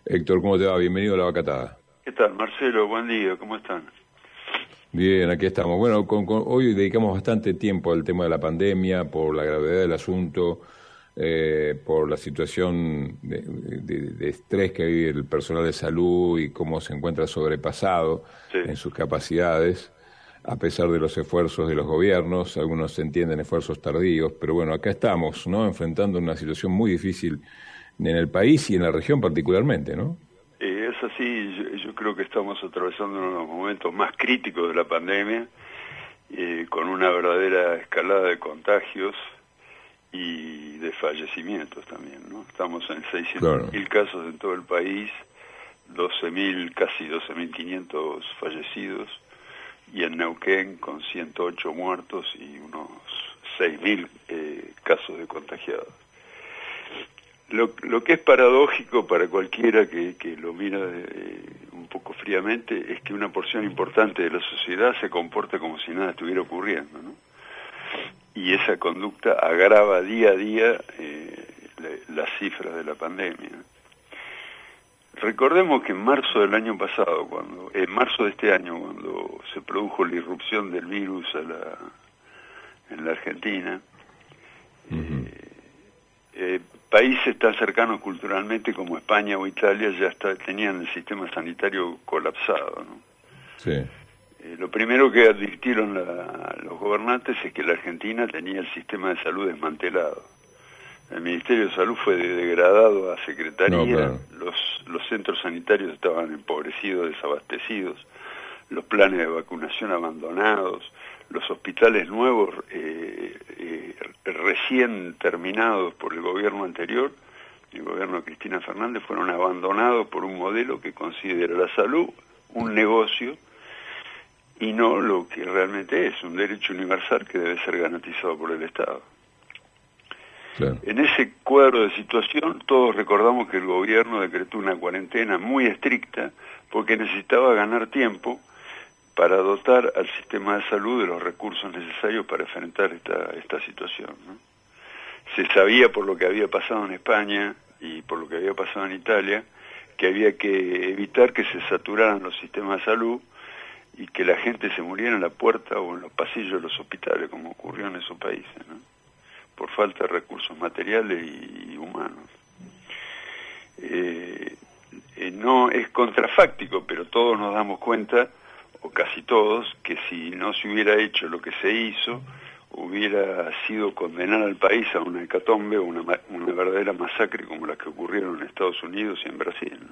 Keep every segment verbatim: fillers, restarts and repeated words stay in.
Héctor, ¿cómo te va? Bienvenido a La Vacatada. ¿Qué tal, Marcelo? Buen día, ¿cómo están? Bien, aquí estamos. Bueno, con, con, hoy dedicamos bastante tiempo al tema de la pandemia, por la gravedad del asunto, eh, por la situación de, de, de estrés que vive el personal de salud y cómo se encuentra sobrepasado Sí. en sus capacidades, a pesar de los esfuerzos de los gobiernos. Algunos entienden esfuerzos tardíos, pero bueno, acá estamos, ¿no? Enfrentando una situación muy difícil en el país y en la región particularmente, ¿no? Eh, es así, yo, yo creo que estamos atravesando uno de los momentos más críticos de la pandemia, eh, con una verdadera escalada de contagios y de fallecimientos también, ¿no? Estamos en seiscientos mil Claro. casos en todo el país, doce mil, casi doce mil quinientos fallecidos, y en Neuquén con ciento ocho muertos y unos seis mil eh, casos de contagiados. Lo, lo que es paradójico para cualquiera que, que lo mira eh, un poco fríamente es que una porción importante de la sociedad se comporta como si nada estuviera ocurriendo, ¿no? Y esa conducta agrava día a día eh, la, las cifras de la pandemia. Recordemos que en marzo del año pasado, cuando en marzo de este año, cuando se produjo la irrupción del virus a la, en la Argentina, Uh-huh. eh, eh, países tan cercanos culturalmente como España o Italia ya está, tenían el sistema sanitario colapsado, ¿no? Sí. Eh, lo primero que advirtieron la, los gobernantes es que la Argentina tenía el sistema de salud desmantelado. El Ministerio de Salud fue degradado a secretaría, No, claro. los, los centros sanitarios estaban empobrecidos, desabastecidos, los planes de vacunación abandonados, los hospitales nuevos eh, eh, recién terminados por el gobierno anterior, el gobierno de Cristina Fernández, fueron abandonados por un modelo que considera la salud un negocio y no lo que realmente es, un derecho universal que debe ser garantizado por el Estado. Claro. En ese cuadro de situación, todos recordamos que el gobierno decretó una cuarentena muy estricta porque necesitaba ganar tiempo para dotar al sistema de salud de los recursos necesarios para enfrentar esta, esta situación, ¿no? Se sabía por lo que había pasado en España y por lo que había pasado en Italia que había que evitar que se saturaran los sistemas de salud y que la gente se muriera en la puerta o en los pasillos de los hospitales, como ocurrió en esos países, ¿no? Por falta de recursos materiales y humanos. Eh, eh, no es contrafáctico, pero todos nos damos cuenta, o casi todos, que si no se hubiera hecho lo que se hizo, hubiera sido condenar al país a una hecatombe o una, una verdadera masacre como las que ocurrieron en Estados Unidos y en Brasil, ¿no?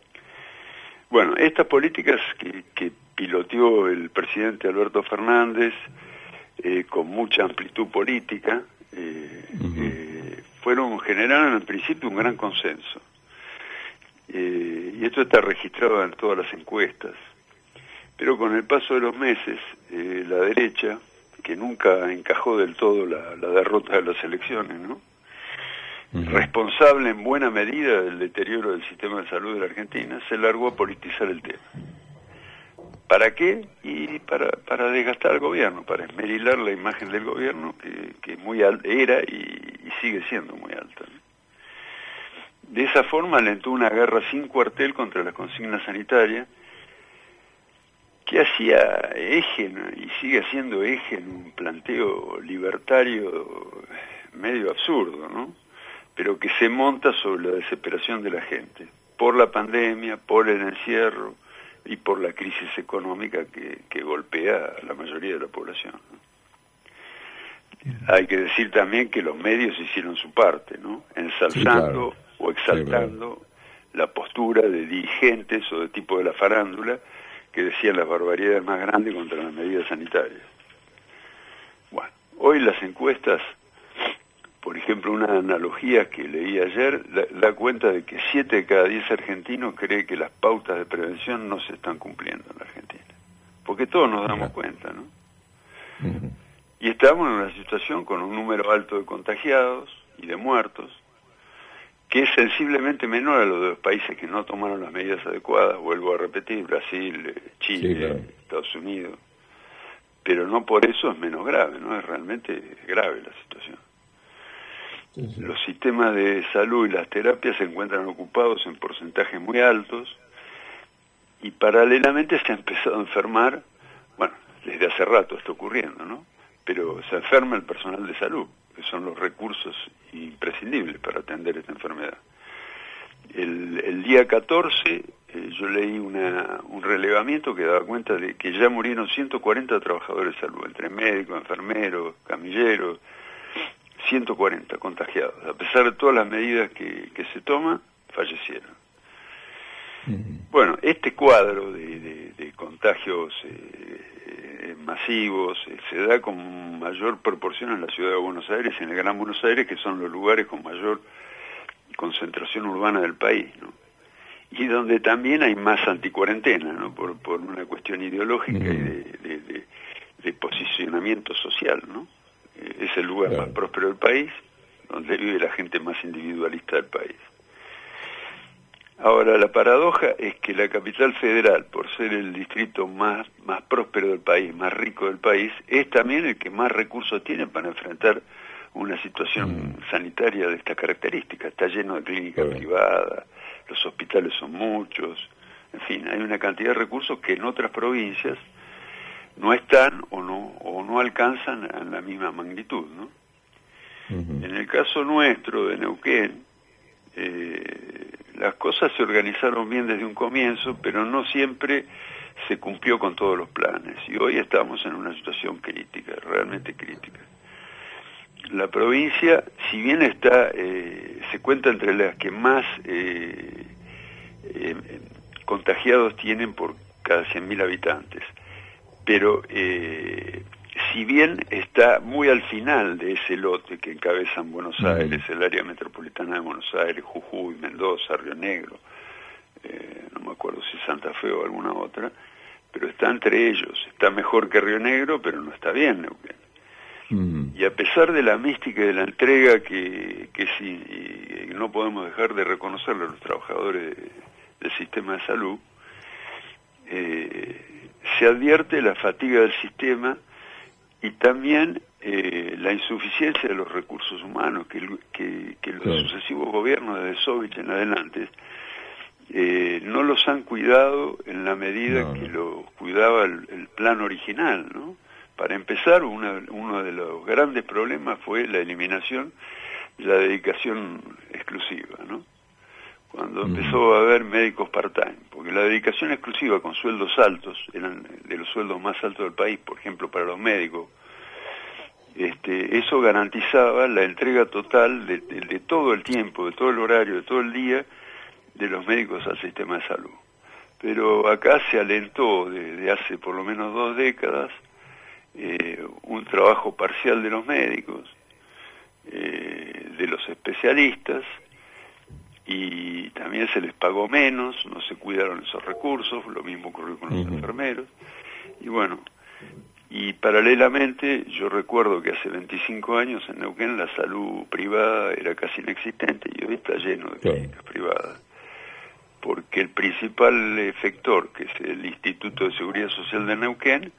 Bueno, estas políticas que, que piloteó el presidente Alberto Fernández eh, con mucha amplitud política, eh, uh-huh. eh, fueron generaron en principio un gran consenso. Eh, y esto está registrado en todas las encuestas. Pero con el paso de los meses, eh, la derecha, que nunca encajó del todo la, la derrota de las elecciones, ¿no? Uh-huh. Responsable en buena medida del deterioro del sistema de salud de la Argentina, se largó a politizar el tema. ¿Para qué? Y para, para desgastar al gobierno, para esmerilar la imagen del gobierno, que, que muy al, era y, y sigue siendo muy alta, ¿no? De esa forma alentó una guerra sin cuartel contra la consigna sanitaria, que hacía eje, ¿no? Y sigue siendo eje en un planteo libertario medio absurdo, ¿no? Pero que se monta sobre la desesperación de la gente, por la pandemia, por el encierro y por la crisis económica que, que golpea a la mayoría de la población, ¿no? Hay que decir también que los medios hicieron su parte, ¿no? Ensalzando sí, claro. o exaltando sí, claro. la postura de dirigentes o de tipo de la farándula que decían las barbaridades más grandes contra las medidas sanitarias. Bueno, hoy las encuestas, por ejemplo, una analogía que leí ayer, da, da cuenta de que siete de cada diez argentinos cree que las pautas de prevención no se están cumpliendo en la Argentina. Porque todos nos damos cuenta, ¿no? Uh-huh. Y estamos en una situación con un número alto de contagiados y de muertos, que es sensiblemente menor a lo de los países que no tomaron las medidas adecuadas, vuelvo a repetir, Brasil, Chile, sí, claro. Estados Unidos, pero no por eso es menos grave, ¿no? Es realmente grave la situación. Sí, sí. Los sistemas de salud y las terapias se encuentran ocupados en porcentajes muy altos y paralelamente se ha empezado a enfermar, bueno, desde hace rato está ocurriendo, ¿no? Pero se enferma el personal de salud, que son los recursos imprescindibles para atender esta enfermedad. El, el día catorce eh, yo leí una, un relevamiento que daba cuenta de que ya murieron ciento cuarenta trabajadores de salud, entre médicos, enfermeros, camilleros, ciento cuarenta contagiados. A pesar de todas las medidas que, que se toman, fallecieron. Uh-huh. Bueno, este cuadro de, de, de contagios eh, eh, masivos eh, se da con mayor proporción en la ciudad de Buenos Aires y en el Gran Buenos Aires, que son los lugares con mayor concentración urbana del país, ¿no? Y donde también hay más anticuarentena, ¿no? Por, por una cuestión ideológica uh-huh. y de, de, de, de posicionamiento social, ¿no? Eh, es el lugar claro. más próspero del país, donde vive la gente más individualista del país. Ahora, la paradoja es que la capital federal, por ser el distrito más, más próspero del país, más rico del país, es también el que más recursos tiene para enfrentar una situación mm. sanitaria de esta característica. Está lleno de clínicas sí. privadas, los hospitales son muchos, en fin, hay una cantidad de recursos que en otras provincias no están o no o no alcanzan en la misma magnitud, ¿no? Uh-huh. En el caso nuestro de Neuquén, eh, las cosas se organizaron bien desde un comienzo, pero no siempre se cumplió con todos los planes, y hoy estamos en una situación crítica, realmente crítica. La provincia, si bien está, eh, se cuenta entre las que más eh, eh, contagiados tienen por cada cien mil habitantes, pero eh, si bien está muy al final de ese lote que encabezan Buenos Aires, el área metropolitana de Buenos Aires, Jujuy, Mendoza, Río Negro, eh, no me acuerdo si Santa Fe o alguna otra, pero está entre ellos, está mejor que Río Negro, pero no está bien Neuquén. Mm. Y a pesar de la mística y de la entrega que, que sí, y no podemos dejar de reconocerle a los trabajadores de, del sistema de salud, eh, se advierte la fatiga del sistema y también eh, la insuficiencia de los recursos humanos que, que, que los sí. sucesivos gobiernos de Sovich en adelante eh, no los han cuidado en la medida no, que no. los cuidaba el, el plan original, ¿no? Para empezar, una, uno de los grandes problemas fue la eliminación de la dedicación exclusiva, ¿no? Cuando mm. empezó a haber médicos part-time, porque la dedicación exclusiva con sueldos altos, eran de los sueldos más altos del país, por ejemplo, para los médicos, este, eso garantizaba la entrega total de, de, de todo el tiempo, de todo el horario, de todo el día, de los médicos al sistema de salud. Pero acá se alentó desde hace por lo menos dos décadas Eh, un trabajo parcial de los médicos, eh, de los especialistas, y también se les pagó menos, no se cuidaron esos recursos, lo mismo ocurrió con los uh-huh. enfermeros, y bueno, y paralelamente yo recuerdo que hace veinticinco años en Neuquén la salud privada era casi inexistente, y hoy está lleno de clínicas sí. privadas, porque el principal efector, que es el Instituto de Seguridad Social de Neuquén,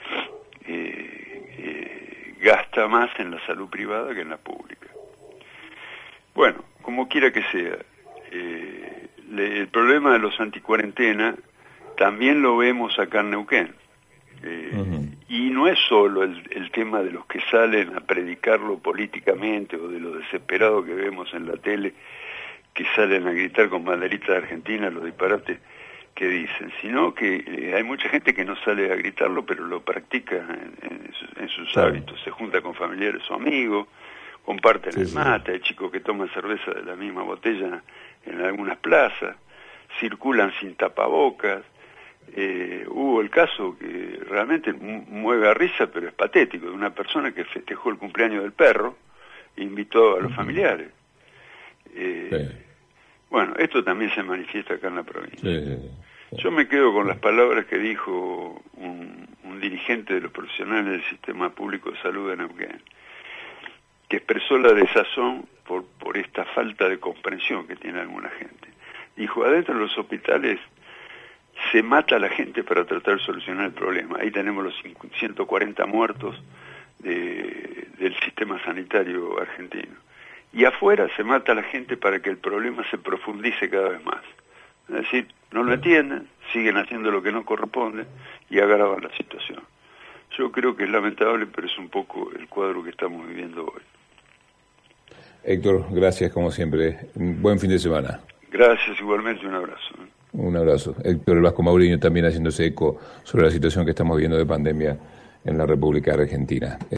Eh, eh, gasta más en la salud privada que en la pública. Bueno, como quiera que sea, eh, le, el problema de los anticuarentena también lo vemos acá en Neuquén. Eh, uh-huh. Y no es solo el, el tema de los que salen a predicarlo políticamente o de los desesperados que vemos en la tele que salen a gritar con banderitas de Argentina los disparates que dicen, sino que eh, hay mucha gente que no sale a gritarlo, pero lo practica en, en, sus, en sus sí. hábitos, se junta con familiares o amigos, comparten sí, el mate, sí. hay chicos que toman cerveza de la misma botella en algunas plazas, circulan sin tapabocas, eh, hubo el caso que realmente mueve a risa, pero es patético, de una persona que festejó el cumpleaños del perro e invitó a los familiares. Eh, sí. Bueno, esto también se manifiesta acá en la provincia. Sí, sí, sí. Yo me quedo con las palabras que dijo un, un dirigente de los profesionales del Sistema Público de Salud de Neuquén, que expresó la desazón por, por esta falta de comprensión que tiene alguna gente. Dijo, adentro de los hospitales se mata a la gente para tratar de solucionar el problema. Ahí tenemos los ciento cuarenta muertos de, del sistema sanitario argentino. y afuera se mata a la gente para que el problema se profundice cada vez más. Es decir, no lo entienden, siguen haciendo lo que no corresponde y agravan la situación. Yo creo que es lamentable, pero es un poco el cuadro que estamos viviendo hoy. Héctor, gracias como siempre. Un buen fin de semana. Gracias, igualmente, un abrazo. Un abrazo. Héctor El Vasco Mauriño también haciéndose eco sobre la situación que estamos viviendo de pandemia en la República Argentina.